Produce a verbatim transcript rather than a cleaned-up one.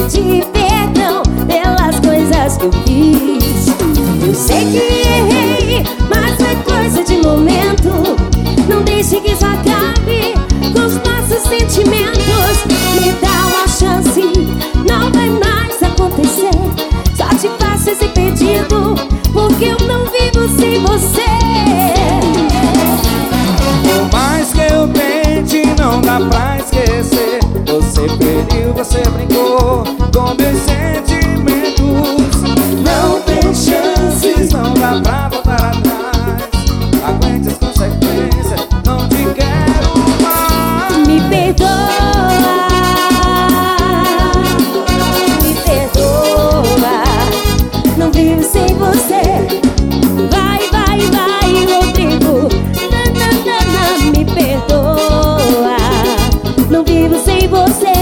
pedir perdão pelas coisas que eu fiz. Eu sei que errei, mas foi coisa de momento. Não deixe que isso acabe com os nossos sentimentos. Me dá uma chance, não vai mais acontecer. Só te faço esse pedido porque eu não vivo sem você. Por mais que eu tente, não dá pra esquecer. Você feriu, você brincou com meus sentimentos. Não tem chances, não dá pra voltar atrás. Aguente as consequências, não te quero mais. Me perdoa, me perdoa. Não vivo sem você. Vai, vai, vai, Rodrigo. Na, na, na, na. Me perdoa. Não vivo sem você.